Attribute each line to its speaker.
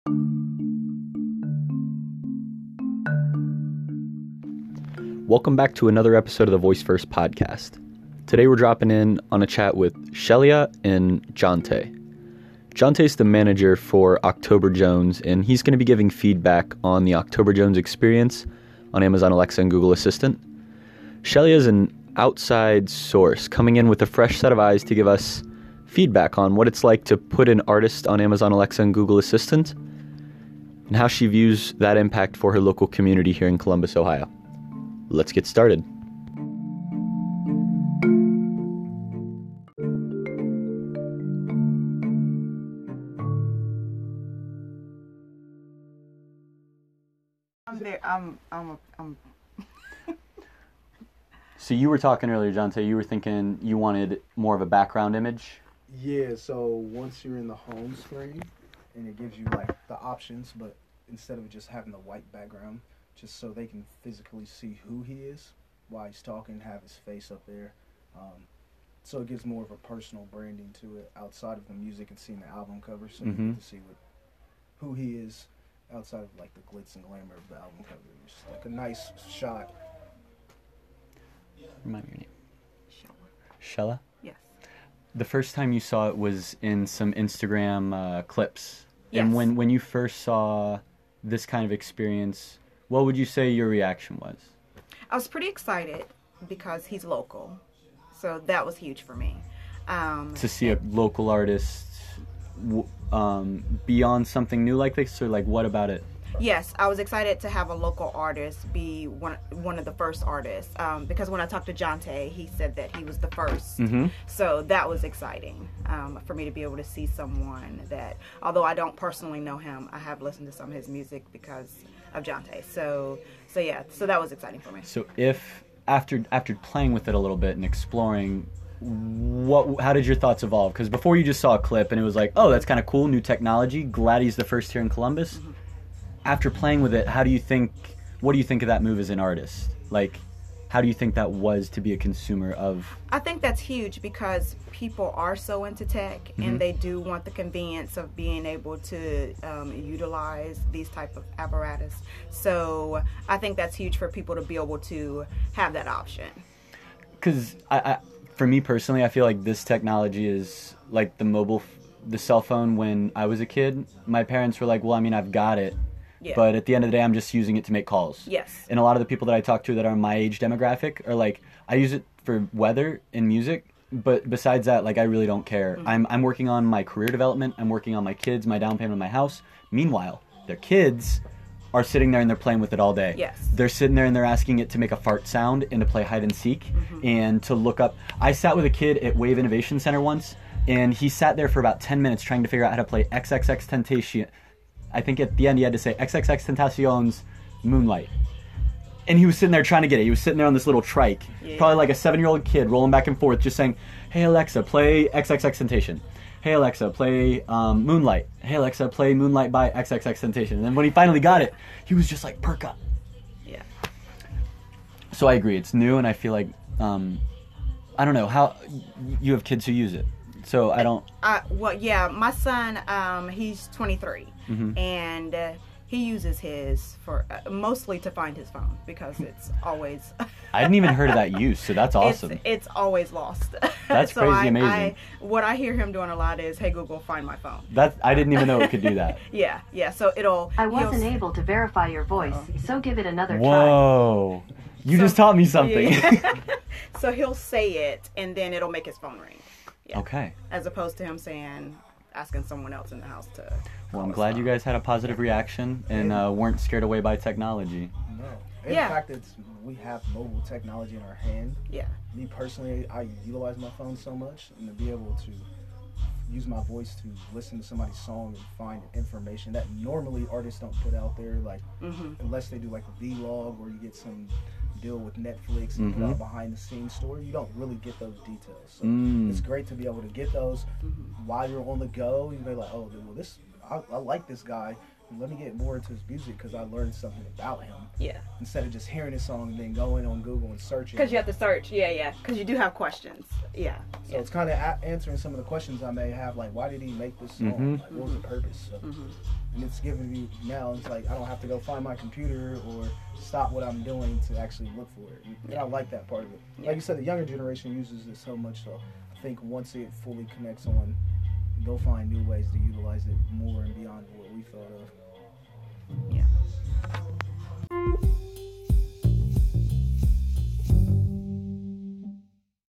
Speaker 1: Welcome back to another episode of the Voice First podcast. Today we're dropping in on a chat with Shelia and Jonte. Jonte's the manager for October Jones, and he's going to be giving feedback on the October Jones experience on Amazon Alexa and Google Assistant. Shelia is an outside source coming in with a fresh set of eyes to give us feedback on what it's like to put an artist on Amazon Alexa and Google Assistant, and how she views that impact for her local community here in Columbus, Ohio. Let's get started. So you were talking earlier, Jonte, you were thinking you wanted more of a background image?
Speaker 2: Yeah, so once you're in the home screen, and it gives you like the options, but instead of just having the white background, just so they can physically see who he is while he's talking, have his face up there. So it gives more of a personal branding to it outside of the music and seeing the album cover, so you get to see who he is outside of like the glitz and glamour of the album cover. It's like a nice shot.
Speaker 1: Remind me your name.
Speaker 3: Shella.
Speaker 1: Shella?
Speaker 3: Yes.
Speaker 1: The first time you saw it was in some Instagram clips.
Speaker 3: Yes.
Speaker 1: And when you first saw this kind of experience, what would you say your reaction was?
Speaker 3: I was pretty excited because he's local, so that was huge for me.
Speaker 1: To see a local artist be on something new like this, or like what about it?
Speaker 3: Yes, I was excited to have a local artist be one of the first artists, because when I talked to Jonte, he said that he was the first. So that was exciting for me to be able to see someone that, although I don't personally know him, I have listened to some of his music because of Jonte. So that was exciting for me.
Speaker 1: So if after playing with it a little bit and exploring, how did your thoughts evolve? Because before you just saw a clip and it was like, oh, that's kind of cool, new technology, glad he's the first here in Columbus. After playing with it, what do you think of that move as an artist? Like, how do you think that was to be a consumer of?
Speaker 3: I think that's huge because people are so into tech and they do want the convenience of being able to utilize these type of apparatus. So I think that's huge for people to be able to have that option.
Speaker 1: Because for me personally, I feel like this technology is like the cell phone when I was a kid. My parents were like, well, I mean, I've got it.
Speaker 3: Yeah.
Speaker 1: But at the end of the day, I'm just using it to make calls.
Speaker 3: Yes.
Speaker 1: And a lot of the people that I talk to that are my age demographic are like, I use it for weather and music, but besides that, like, I really don't care. I'm working on my career development. I'm working on my kids, my down payment on my house. Meanwhile, their kids are sitting there and they're playing with it all day.
Speaker 3: Yes.
Speaker 1: They're sitting there and they're asking it to make a fart sound and to play hide and seek and to look up. I sat with a kid at Wave Innovation Center once, and he sat there for about 10 minutes trying to figure out how to play XXX Temptation. I think at the end he had to say XXX Tentacion's Moonlight. And he was sitting there trying to get it. He was sitting there on this little trike. Yeah. Probably like a 7-year-old kid rolling back and forth just saying, hey Alexa, play XXX Temptation. Hey Alexa, play Moonlight. Hey Alexa, play Moonlight by XXX Temptation. And then when he finally got it, he was just like, perk up.
Speaker 3: Yeah.
Speaker 1: So I agree. It's new, and I feel like, I don't know, how you have kids who use it. So I don't...
Speaker 3: Well, yeah, my son, he's 23, and he uses his for mostly to find his phone because it's always...
Speaker 1: I hadn't even heard of that use, so that's awesome.
Speaker 3: It's always lost.
Speaker 1: That's
Speaker 3: so
Speaker 1: crazy amazing.
Speaker 3: What I hear him doing a lot is, hey, Google, find my phone.
Speaker 1: I didn't even know it could do that.
Speaker 3: Yeah, so it'll...
Speaker 4: I wasn't able to verify your voice, so give it another try.
Speaker 1: Whoa. You just taught me something.
Speaker 3: Yeah. So he'll say it, and then it'll make his phone ring. Yeah.
Speaker 1: Okay.
Speaker 3: As opposed to him asking someone else in the house to...
Speaker 1: Well, I'm glad you guys had a positive reaction and weren't scared away by technology.
Speaker 2: No. And the fact that we have mobile technology in our hand.
Speaker 3: Yeah.
Speaker 2: Me personally, I utilize my phone so much, and to be able to use my voice to listen to somebody's song and find information that normally artists don't put out there, like unless they do like a vlog or you get some deal with Netflix and put out behind the scenes story, you don't really get those details. So it's great to be able to get those while you're on the go. You may be like, oh, well, I like this guy. let me get more into his music because I learned something about him.
Speaker 3: Yeah.
Speaker 2: Instead of just hearing his song and then going on Google and searching.
Speaker 3: Because you have to search. Yeah. Because you do have questions. Yeah.
Speaker 2: So it's kind of answering some of the questions I may have, like, why did he make this song? Like, what was the purpose? So, and it's giving me now, it's like I don't have to go find my computer or stop what I'm doing to actually look for it. And I like that part of it. Like you said, the younger generation uses it so much, so I think once it fully connects on, they'll find new ways to utilize it more and beyond what we thought of.
Speaker 3: Yeah.